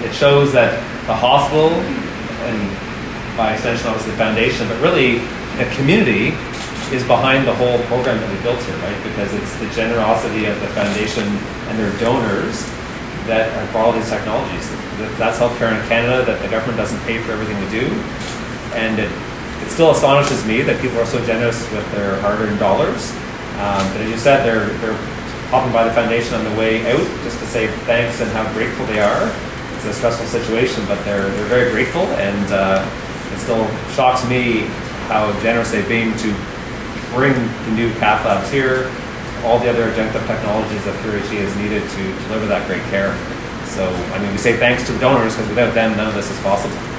it shows that the hospital, and by extension obviously the foundation, but really the community is behind the whole program that we built here, right? Because it's the generosity of the foundation and their donors that are for all these technologies. That's healthcare in Canada, that the government doesn't pay for everything we do. And it still astonishes me that people are so generous with their hard-earned dollars. But as you said, they're popping by the foundation on the way out just to say thanks and how grateful they are. It's a stressful situation, but they're very grateful, and it still shocks me how generous they've been to bring the new cath labs here, all the other adjunctive technologies that PRHE has needed to deliver that great care. So, I mean, we say thanks to the donors, because without them, none of this is possible.